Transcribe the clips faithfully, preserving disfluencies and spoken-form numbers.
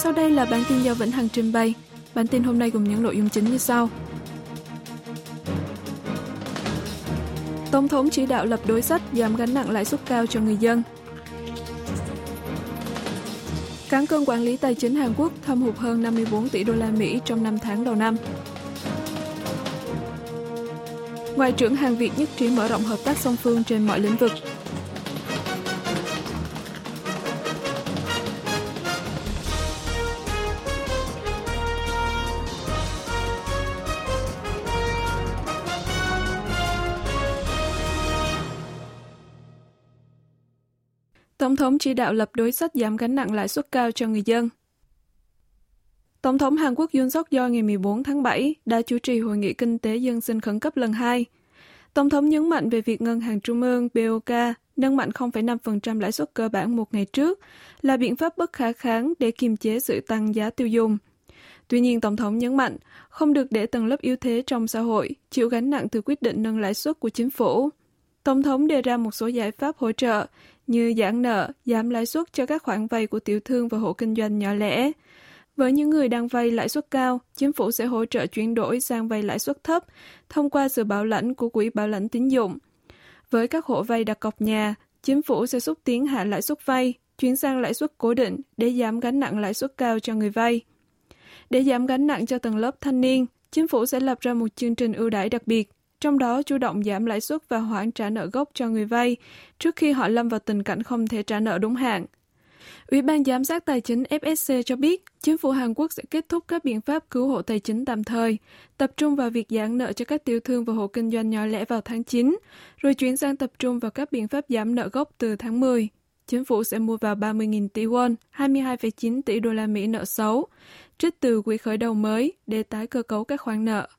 Sau đây là bản tin do Vĩnh Hằng trình bày. Bản tin hôm nay gồm những nội dung chính như sau. Tổng thống chỉ đạo lập đối sách giảm gánh nặng lãi suất cao cho người dân. Cán cân quản lý tài chính Hàn Quốc thâm hụt hơn năm mươi bốn tỷ đô la Mỹ trong năm tháng đầu năm. Ngoại trưởng Hàn Việt nhất trí mở rộng hợp tác song phương trên mọi lĩnh vực. Tổng thống chỉ đạo lập đối sách giảm gánh nặng lãi suất cao cho người dân. Tổng thống Hàn Quốc Yoon suk yeol ngày mười bốn tháng bảy đã chủ trì hội nghị kinh tế dân sinh khẩn cấp lần hai. Tổng thống nhấn mạnh về việc Ngân hàng Trung ương bê o ca nâng mạnh không phẩy năm phần trăm lãi suất cơ bản một ngày trước là biện pháp bất khả kháng để kiềm chế sự tăng giá tiêu dùng. Tuy nhiên, Tổng thống nhấn mạnh không được để tầng lớp yếu thế trong xã hội chịu gánh nặng từ quyết định nâng lãi suất của chính phủ. Tổng thống đề ra một số giải pháp hỗ trợ như giãn nợ, giảm lãi suất cho các khoản vay của tiểu thương và hộ kinh doanh nhỏ lẻ. Với những người đang vay lãi suất cao, chính phủ sẽ hỗ trợ chuyển đổi sang vay lãi suất thấp thông qua sự bảo lãnh của Quỹ Bảo lãnh tín dụng. Với các hộ vay đặt cọc nhà, chính phủ sẽ xúc tiến hạ lãi suất vay, chuyển sang lãi suất cố định để giảm gánh nặng lãi suất cao cho người vay. Để giảm gánh nặng cho tầng lớp thanh niên, chính phủ sẽ lập ra một chương trình ưu đãi đặc biệt, trong đó chủ động giảm lãi suất và hoãn trả nợ gốc cho người vay trước khi họ lâm vào tình cảnh không thể trả nợ đúng hạn. Ủy ban Giám sát Tài chính ép ét xê cho biết, chính phủ Hàn Quốc sẽ kết thúc các biện pháp cứu hộ tài chính tạm thời, tập trung vào việc giãn nợ cho các tiểu thương và hộ kinh doanh nhỏ lẻ vào tháng chín, rồi chuyển sang tập trung vào các biện pháp giảm nợ gốc từ tháng mười. Chính phủ sẽ mua vào ba mươi nghìn tỷ won, hai mươi hai phẩy chín tỷ đô la Mỹ nợ xấu, trích từ quỹ khởi đầu mới để tái cơ cấu các khoản nợ.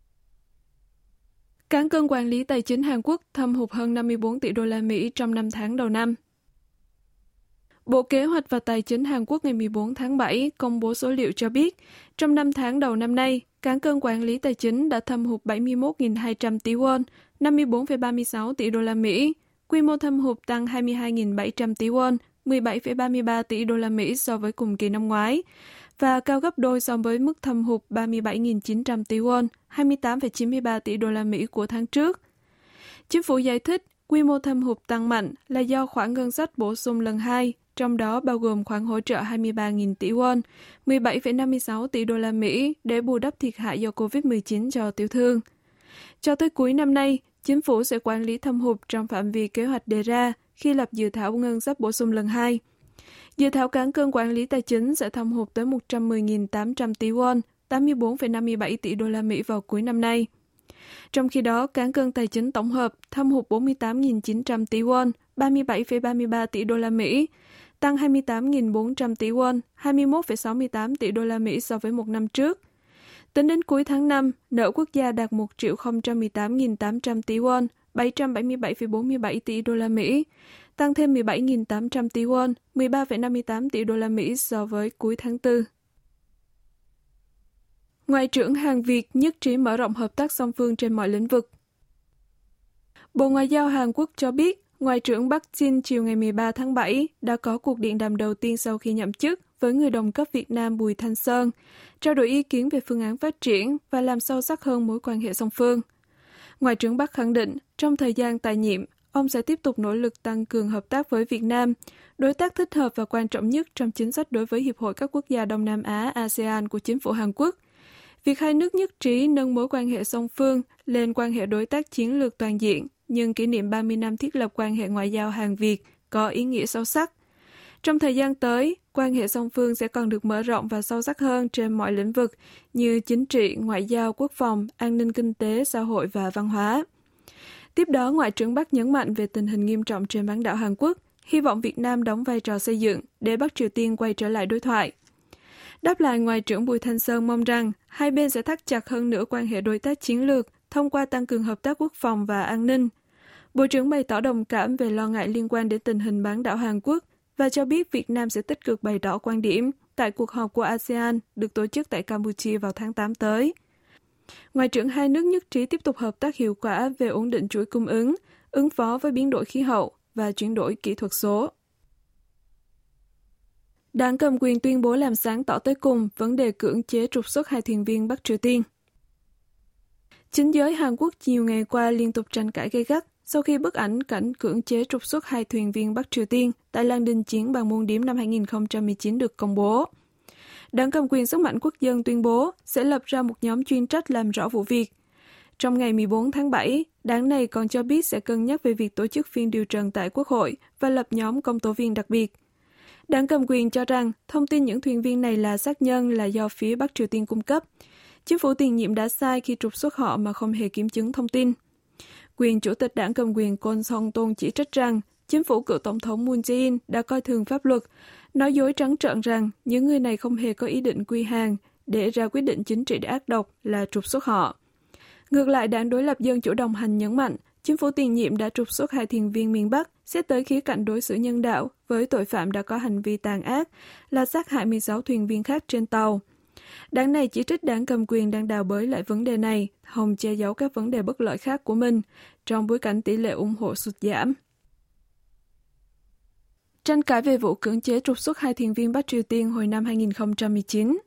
Cán cân quản lý tài chính Hàn Quốc thâm hụt hơn năm mươi bốn tỷ đô la Mỹ trong năm tháng đầu năm. Bộ Kế hoạch và Tài chính Hàn Quốc ngày mười bốn tháng bảy công bố số liệu cho biết, trong năm tháng đầu năm nay, cán cân quản lý tài chính đã thâm hụt bảy mươi mốt nghìn hai trăm tỷ won, năm mươi bốn phẩy ba mươi sáu tỷ đô la Mỹ. Quy mô thâm hụt tăng hai mươi hai nghìn bảy trăm tỷ won, mười bảy phẩy ba mươi ba tỷ đô la Mỹ so với cùng kỳ năm ngoái, và cao gấp đôi so với mức thâm hụt ba mươi bảy nghìn chín trăm tỷ won, hai mươi tám phẩy chín mươi ba tỷ đô la Mỹ của tháng trước. Chính phủ giải thích, quy mô thâm hụt tăng mạnh là do khoản ngân sách bổ sung lần hai, trong đó bao gồm khoản hỗ trợ hai mươi ba nghìn tỷ won, mười bảy phẩy năm mươi sáu tỷ đô la Mỹ để bù đắp thiệt hại do covid mười chín cho tiểu thương. Cho tới cuối năm nay, chính phủ sẽ quản lý thâm hụt trong phạm vi kế hoạch đề ra khi lập dự thảo ngân sách bổ sung lần hai. Dự thảo cán cân quản lý tài chính sẽ thâm hụt tới một trăm mười nghìn tám trăm tỷ won, tám mươi bốn phẩy năm mươi bảy tỷ đô la Mỹ vào cuối năm nay. Trong khi đó, cán cân tài chính tổng hợp thâm hụt bốn mươi tám nghìn chín trăm tỷ won, ba mươi bảy phẩy ba mươi ba tỷ đô la Mỹ, tăng hai mươi tám nghìn bốn trăm tỷ won, hai mươi mốt phẩy sáu mươi tám tỷ đô la Mỹ so với một năm trước. Tính đến cuối tháng năm, nợ quốc gia đạt một triệu không trăm mười tám nghìn tám trăm tỷ won, bảy trăm bảy mươi bảy phẩy bốn mươi bảy tỷ đô la Mỹ, tăng thêm mười bảy nghìn tám trăm tỷ won, mười ba phẩy năm mươi tám tỷ đô la Mỹ so với cuối tháng tư. Ngoại trưởng Hàn Việt nhất trí mở rộng hợp tác song phương trên mọi lĩnh vực. Bộ Ngoại giao Hàn Quốc cho biết, Ngoại trưởng Bắc Jin chiều ngày mười ba tháng bảy đã có cuộc điện đàm đầu tiên sau khi nhậm chức với người đồng cấp Việt Nam Bùi Thanh Sơn, trao đổi ý kiến về phương án phát triển và làm sâu sắc hơn mối quan hệ song phương. Ngoại trưởng Bắc khẳng định, trong thời gian tại nhiệm, ông sẽ tiếp tục nỗ lực tăng cường hợp tác với Việt Nam, đối tác thích hợp và quan trọng nhất trong chính sách đối với Hiệp hội các quốc gia Đông Nam Á a sê an của chính phủ Hàn Quốc. Việc hai nước nhất trí nâng mối quan hệ song phương lên quan hệ đối tác chiến lược toàn diện, nhưng kỷ niệm ba mươi năm thiết lập quan hệ ngoại giao Hàn-Việt có ý nghĩa sâu sắc. Trong thời gian tới, quan hệ song phương sẽ còn được mở rộng và sâu sắc hơn trên mọi lĩnh vực như chính trị, ngoại giao, quốc phòng, an ninh kinh tế, xã hội và văn hóa. Tiếp đó, Ngoại trưởng Bắc nhấn mạnh về tình hình nghiêm trọng trên bán đảo Hàn Quốc, hy vọng Việt Nam đóng vai trò xây dựng để Bắc Triều Tiên quay trở lại đối thoại. Đáp lại, Ngoại trưởng Bùi Thanh Sơn mong rằng hai bên sẽ thắt chặt hơn nữa quan hệ đối tác chiến lược thông qua tăng cường hợp tác quốc phòng và an ninh. Bộ trưởng bày tỏ đồng cảm về lo ngại liên quan đến tình hình bán đảo Hàn Quốc và cho biết Việt Nam sẽ tích cực bày tỏ quan điểm tại cuộc họp của a sê an được tổ chức tại Campuchia vào tháng tám tới. Ngoại trưởng hai nước nhất trí tiếp tục hợp tác hiệu quả về ổn định chuỗi cung ứng, ứng phó với biến đổi khí hậu và chuyển đổi kỹ thuật số. Đảng cầm quyền tuyên bố làm sáng tỏ tới cùng vấn đề cưỡng chế trục xuất hai thuyền viên Bắc Triều Tiên. Chính giới Hàn Quốc nhiều ngày qua liên tục tranh cãi gay gắt sau khi bức ảnh cảnh cưỡng chế trục xuất hai thuyền viên Bắc Triều Tiên tại làng đình chiến Panmunjom điếm năm hai không một chín được công bố. Đảng cầm quyền Sức mạnh Quốc dân tuyên bố sẽ lập ra một nhóm chuyên trách làm rõ vụ việc. Trong ngày mười bốn tháng bảy, đảng này còn cho biết sẽ cân nhắc về việc tổ chức phiên điều trần tại Quốc hội và lập nhóm công tố viên đặc biệt. Đảng cầm quyền cho rằng thông tin những thuyền viên này là sát nhân là do phía Bắc Triều Tiên cung cấp. Chính phủ tiền nhiệm đã sai khi trục xuất họ mà không hề kiểm chứng thông tin. Quyền chủ tịch đảng cầm quyền Kon Song-ton chỉ trích rằng chính phủ cựu tổng thống Moon Jae-in đã coi thường pháp luật, nói dối trắng trợn rằng những người này không hề có ý định quy hàng để ra quyết định chính trị ác độc là trục xuất họ. Ngược lại, đảng đối lập Dân chủ đồng hành nhấn mạnh chính phủ tiền nhiệm đã trục xuất hai thuyền viên miền Bắc xét tới khía cạnh đối xử nhân đạo với tội phạm đã có hành vi tàn ác là sát hại mười sáu thuyền viên khác trên tàu. Đảng này chỉ trích đảng cầm quyền đang đào bới lại vấn đề này, hòng che giấu các vấn đề bất lợi khác của mình trong bối cảnh tỷ lệ ủng hộ sụt giảm. Tranh cãi về vụ cưỡng chế trục xuất hai thuyền viên Bắc Triều Tiên hồi năm hai không một chín.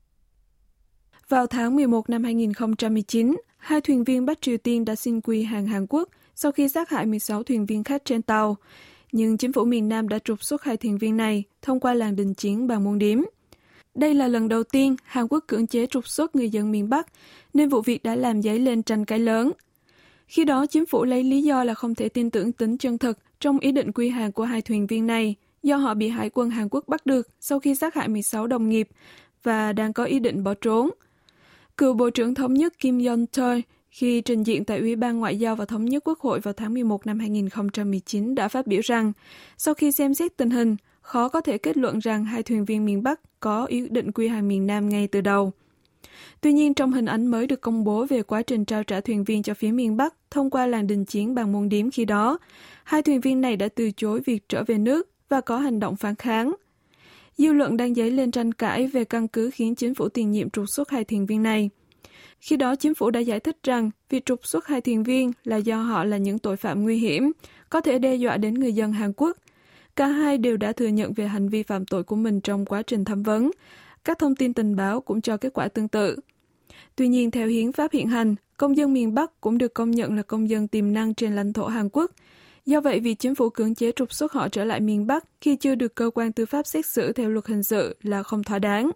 Vào tháng mười một năm hai không một chín, hai thuyền viên Bắc Triều Tiên đã xin quy hàng Hàn Quốc sau khi sát hại mười sáu thuyền viên khác trên tàu, nhưng chính phủ miền Nam đã trục xuất hai thuyền viên này thông qua làng đình chiến Panmunjom điếm. Đây là lần đầu tiên Hàn Quốc cưỡng chế trục xuất người dân miền Bắc, nên vụ việc đã làm dấy lên tranh cãi lớn. Khi đó, chính phủ lấy lý do là không thể tin tưởng tính chân thực trong ý định quy hàng của hai thuyền viên này, do họ bị Hải quân Hàn Quốc bắt được sau khi sát hại mười sáu đồng nghiệp và đang có ý định bỏ trốn. Cựu Bộ trưởng Thống nhất Kim Yong-chol khi trình diện tại Ủy ban Ngoại giao và Thống nhất Quốc hội vào tháng mười một năm hai không một chín đã phát biểu rằng, sau khi xem xét tình hình, khó có thể kết luận rằng hai thuyền viên miền Bắc có ý định quy hàng miền Nam ngay từ đầu. Tuy nhiên, trong hình ảnh mới được công bố về quá trình trao trả thuyền viên cho phía miền Bắc thông qua làng đình chiến Panmunjom điếm khi đó, hai thuyền viên này đã từ chối việc trở về nước và có hành động phản kháng. Dư luận đang dấy lên tranh cãi về căn cứ khiến chính phủ tiền nhiệm trục xuất hai thuyền viên này. Khi đó, chính phủ đã giải thích rằng việc trục xuất hai thuyền viên là do họ là những tội phạm nguy hiểm, có thể đe dọa đến người dân Hàn Quốc. Cả hai đều đã thừa nhận về hành vi phạm tội của mình trong quá trình thẩm vấn. Các thông tin tình báo cũng cho kết quả tương tự. Tuy nhiên, theo hiến pháp hiện hành, công dân miền Bắc cũng được công nhận là công dân tiềm năng trên lãnh thổ Hàn Quốc. Do vậy, việc chính phủ cưỡng chế trục xuất họ trở lại miền Bắc khi chưa được cơ quan tư pháp xét xử theo luật hình sự là không thỏa đáng.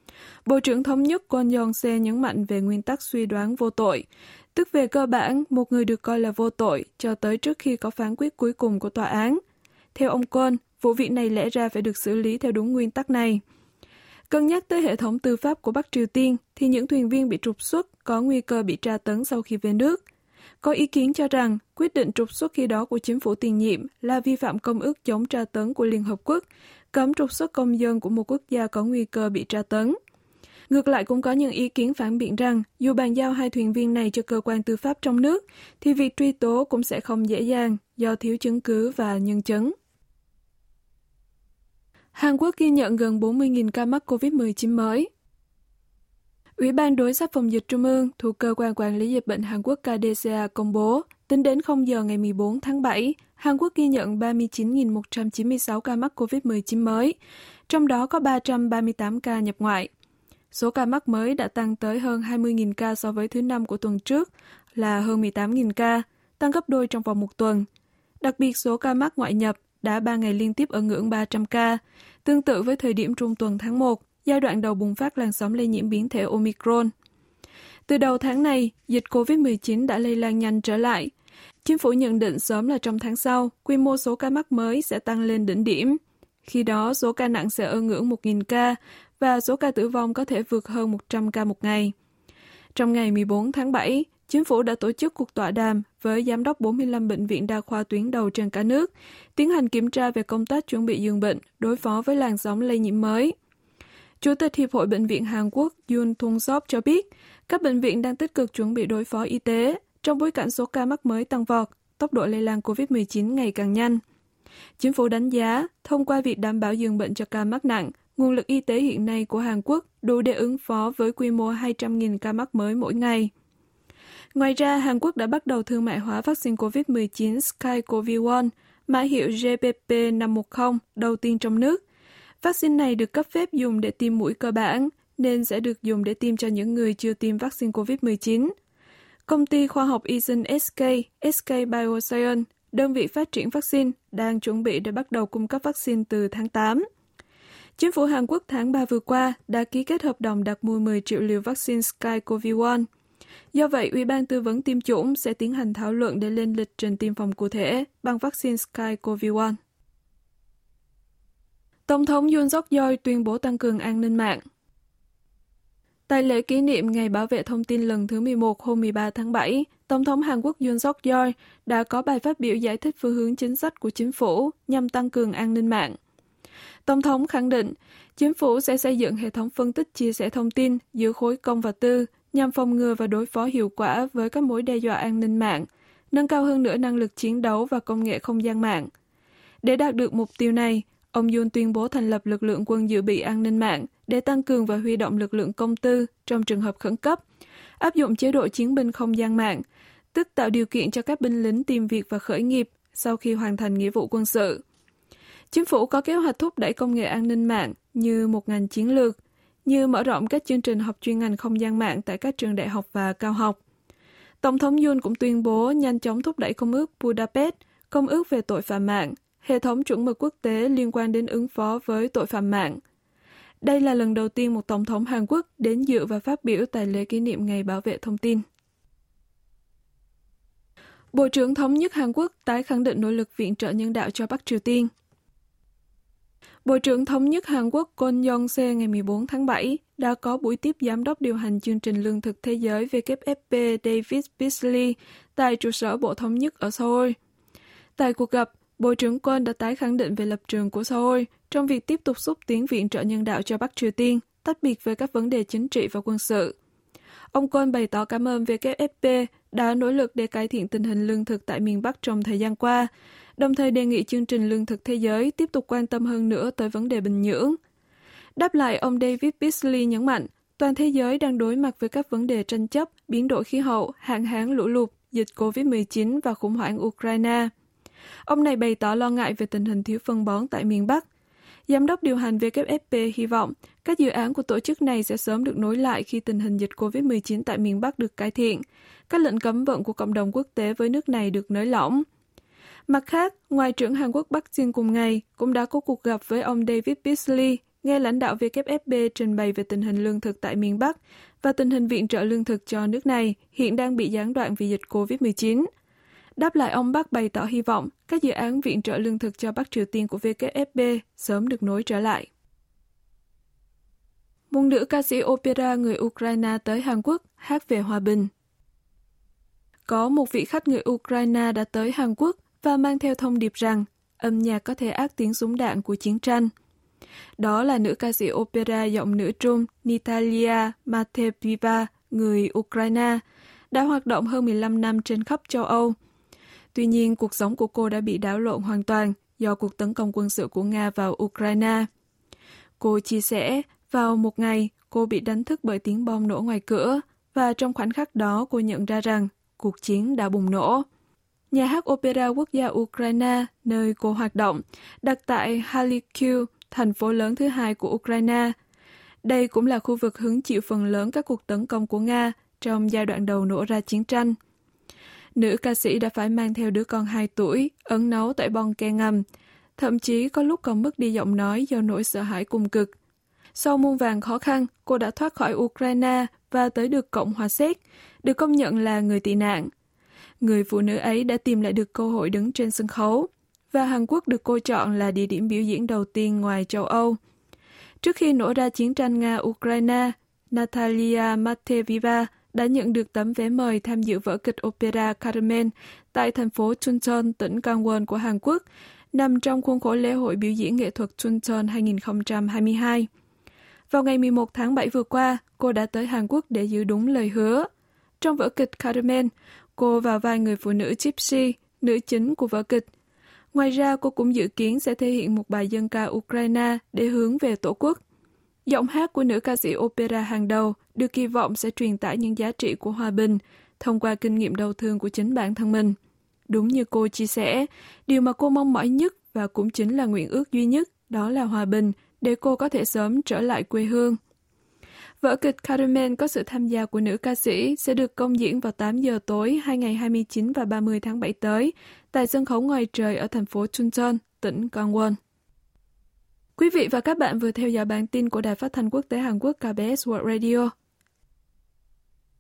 Bộ trưởng Thống nhất Kwon Yong-se nhấn mạnh về nguyên tắc suy đoán vô tội, tức về cơ bản, một người được coi là vô tội cho tới trước khi có phán quyết cuối cùng của tòa án. Theo ông Kwon, vụ việc này lẽ ra phải được xử lý theo đúng nguyên tắc này. Cân nhắc tới hệ thống tư pháp của Bắc Triều Tiên, thì những thuyền viên bị trục xuất có nguy cơ bị tra tấn sau khi về nước. Có ý kiến cho rằng, quyết định trục xuất khi đó của chính phủ tiền nhiệm là vi phạm công ước chống tra tấn của Liên Hợp Quốc, cấm trục xuất công dân của một quốc gia có nguy cơ bị tra tấn. Ngược lại, cũng có những ý kiến phản biện rằng, dù bàn giao hai thuyền viên này cho cơ quan tư pháp trong nước, thì việc truy tố cũng sẽ không dễ dàng do thiếu chứng cứ và nhân chứng. Hàn Quốc ghi nhận gần bốn mươi nghìn ca mắc covid mười chín mới. Ủy ban Đối sách Phòng dịch Trung ương thuộc Cơ quan Quản lý Dịch bệnh Hàn Quốc K D C A công bố, tính đến không giờ ngày mười bốn tháng bảy, Hàn Quốc ghi nhận ba mươi chín nghìn một trăm chín mươi sáu ca mắc covid mười chín mới, trong đó có ba trăm ba mươi tám ca nhập ngoại. Số ca mắc mới đã tăng tới hơn hai mươi nghìn ca so với thứ năm của tuần trước, là hơn mười tám nghìn ca, tăng gấp đôi trong vòng một tuần. Đặc biệt, số ca mắc ngoại nhập đã ba ngày liên tiếp ở ngưỡng ba trăm ca, tương tự với thời điểm trung tuần tháng một, giai đoạn đầu bùng phát làn sóng lây nhiễm biến thể Omicron. Từ đầu tháng này, dịch covid mười chín đã lây lan nhanh trở lại. Chính phủ nhận định sớm là trong tháng sau, quy mô số ca mắc mới sẽ tăng lên đỉnh điểm. Khi đó, số ca nặng sẽ ở ngưỡng một nghìn ca và số ca tử vong có thể vượt hơn một trăm ca một ngày. Trong ngày mười bốn tháng bảy, Chính phủ đã tổ chức cuộc tọa đàm với giám đốc bốn mươi lăm bệnh viện đa khoa tuyến đầu trên cả nước, tiến hành kiểm tra về công tác chuẩn bị giường bệnh, đối phó với làn sóng lây nhiễm mới. Chủ tịch Hiệp hội Bệnh viện Hàn Quốc Yoon Thong-sop cho biết, các bệnh viện đang tích cực chuẩn bị đối phó y tế trong bối cảnh số ca mắc mới tăng vọt, tốc độ lây lan covid mười chín ngày càng nhanh. Chính phủ đánh giá, thông qua việc đảm bảo giường bệnh cho ca mắc nặng, nguồn lực y tế hiện nay của Hàn Quốc đủ để ứng phó với quy mô hai trăm nghìn ca mắc mới mỗi ngày. Ngoài ra, Hàn Quốc đã bắt đầu thương mại hóa vaccine covid mười chín SkyCoV một, mã hiệu G P P năm một không đầu tiên trong nước. Vaccine này được cấp phép dùng để tiêm mũi cơ bản, nên sẽ được dùng để tiêm cho những người chưa tiêm vaccine covid mười chín. Công ty khoa học y sinh ét ca, ét ca Bioscience, đơn vị phát triển vaccine, đang chuẩn bị để bắt đầu cung cấp vaccine từ tháng tám. Chính phủ Hàn Quốc tháng ba vừa qua đã ký kết hợp đồng đặt mua mười triệu liều vaccine SkyCoV một. Do vậy, Ủy ban tư vấn tiêm chủng sẽ tiến hành thảo luận để lên lịch trình tiêm phòng cụ thể bằng vaccine SkyCoV một. Tổng thống Yoon Suk-yeol tuyên bố tăng cường an ninh mạng. Tại lễ kỷ niệm Ngày Bảo vệ Thông tin lần thứ mười một hôm mười ba tháng bảy, Tổng thống Hàn Quốc Yoon Suk-yeol đã có bài phát biểu giải thích phương hướng chính sách của chính phủ nhằm tăng cường an ninh mạng. Tổng thống khẳng định, chính phủ sẽ xây dựng hệ thống phân tích chia sẻ thông tin giữa khối công và tư nhằm phòng ngừa và đối phó hiệu quả với các mối đe dọa an ninh mạng, nâng cao hơn nữa năng lực chiến đấu và công nghệ không gian mạng. Để đạt được mục tiêu này, ông Yoon tuyên bố thành lập lực lượng quân dự bị an ninh mạng để tăng cường và huy động lực lượng công tư trong trường hợp khẩn cấp, áp dụng chế độ chiến binh không gian mạng, tức tạo điều kiện cho các binh lính tìm việc và khởi nghiệp sau khi hoàn thành nghĩa vụ quân sự. Chính phủ có kế hoạch thúc đẩy công nghệ an ninh mạng như một ngành chiến lược, như mở rộng các chương trình học chuyên ngành không gian mạng tại các trường đại học và cao học. Tổng thống Yoon cũng tuyên bố nhanh chóng thúc đẩy Công ước Budapest, Công ước về tội phạm mạng, hệ thống chuẩn mực quốc tế liên quan đến ứng phó với tội phạm mạng. Đây là lần đầu tiên một tổng thống Hàn Quốc đến dự và phát biểu tại lễ kỷ niệm Ngày Bảo vệ Thông tin. Bộ trưởng Thống nhất Hàn Quốc tái khẳng định nỗ lực viện trợ nhân đạo cho Bắc Triều Tiên. Bộ trưởng Thống nhất Hàn Quốc Kon Yong-se ngày mười bốn tháng bảy đã có buổi tiếp Giám đốc điều hành chương trình Lương thực Thế giới W F P David Beasley tại trụ sở Bộ Thống nhất ở Seoul. Tại cuộc gặp, Bộ trưởng Kon đã tái khẳng định về lập trường của Seoul trong việc tiếp tục xúc tiến viện trợ nhân đạo cho Bắc Triều Tiên, tách biệt với các vấn đề chính trị và quân sự. Ông Kon bày tỏ cảm ơn W F P đã nỗ lực để cải thiện tình hình lương thực tại miền Bắc trong thời gian qua, đồng thời đề nghị chương trình Lương thực Thế giới tiếp tục quan tâm hơn nữa tới vấn đề Bình Nhưỡng. Đáp lại, ông David Beasley nhấn mạnh, toàn thế giới đang đối mặt với các vấn đề tranh chấp, biến đổi khí hậu, hạn hán lũ lụt, dịch covid mười chín và khủng hoảng Ukraine. Ông này bày tỏ lo ngại về tình hình thiếu phân bón tại miền Bắc. Giám đốc điều hành W F P hy vọng các dự án của tổ chức này sẽ sớm được nối lại khi tình hình dịch covid mười chín tại miền Bắc được cải thiện, các lệnh cấm vận của cộng đồng quốc tế với nước này được nới lỏng. Mặt khác, Ngoại trưởng Hàn Quốc Park Jin cùng ngày cũng đã có cuộc gặp với ông David Beasley, nghe lãnh đạo W F P trình bày về tình hình lương thực tại miền Bắc và tình hình viện trợ lương thực cho nước này hiện đang bị gián đoạn vì dịch covid mười chín. Đáp lại, ông Park bày tỏ hy vọng các dự án viện trợ lương thực cho Bắc Triều Tiên của W F P sớm được nối trở lại. Một nữ ca sĩ opera người Ukraine tới Hàn Quốc hát về hòa bình. Có một vị khách người Ukraine đã tới Hàn Quốc và mang theo thông điệp rằng âm nhạc có thể át tiếng súng đạn của chiến tranh. Đó là nữ ca sĩ opera giọng nữ Trung Natalia Matveeva, người Ukraine, đã hoạt động hơn mười lăm năm trên khắp châu Âu. Tuy nhiên, cuộc sống của cô đã bị đảo lộn hoàn toàn do cuộc tấn công quân sự của Nga vào Ukraine. Cô chia sẻ, vào một ngày, cô bị đánh thức bởi tiếng bom nổ ngoài cửa, và trong khoảnh khắc đó cô nhận ra rằng cuộc chiến đã bùng nổ. Nhà hát opera quốc gia Ukraine, nơi cô hoạt động, đặt tại Harkiv, thành phố lớn thứ hai của Ukraine. Đây cũng là khu vực hứng chịu phần lớn các cuộc tấn công của Nga trong giai đoạn đầu nổ ra chiến tranh. Nữ ca sĩ đã phải mang theo đứa con hai tuổi, ẩn náu tại bong ke ngầm, thậm chí có lúc còn mất đi giọng nói do nỗi sợ hãi cùng cực. Sau muôn vàn khó khăn, cô đã thoát khỏi Ukraine và tới được Cộng hòa Séc, được công nhận là người tị nạn. Người phụ nữ ấy đã tìm lại được cơ hội đứng trên sân khấu, và Hàn Quốc được cô chọn là địa điểm biểu diễn đầu tiên ngoài châu Âu. Trước khi nổ ra chiến tranh Nga-Ukraine, Natalia Matveeva đã nhận được tấm vé mời tham dự vở kịch opera Carmen tại thành phố Chuncheon, tỉnh Gangwon của Hàn Quốc, nằm trong khuôn khổ lễ hội biểu diễn nghệ thuật Chuncheon hai không hai hai. Vào ngày mười một tháng bảy vừa qua, cô đã tới Hàn Quốc để giữ đúng lời hứa. Trong vở kịch Carmen, cô vào vai người phụ nữ Gypsy, nữ chính của vở kịch. Ngoài ra, cô cũng dự kiến sẽ thể hiện một bài dân ca Ukraine để hướng về Tổ quốc. Giọng hát của nữ ca sĩ opera hàng đầu được kỳ vọng sẽ truyền tải những giá trị của hòa bình thông qua kinh nghiệm đau thương của chính bản thân mình. Đúng như cô chia sẻ, điều mà cô mong mỏi nhất và cũng chính là nguyện ước duy nhất, đó là hòa bình, để cô có thể sớm trở lại quê hương. Vở kịch Carmen có sự tham gia của nữ ca sĩ sẽ được công diễn vào tám giờ tối hai ngày hai mươi chín và ba mươi tháng bảy tới tại sân khấu ngoài trời ở thành phố Chuncheon, tỉnh Gangwon. Quý vị và các bạn vừa theo dõi bản tin của Đài Phát thanh Quốc tế Hàn Quốc ca bê ét World Radio.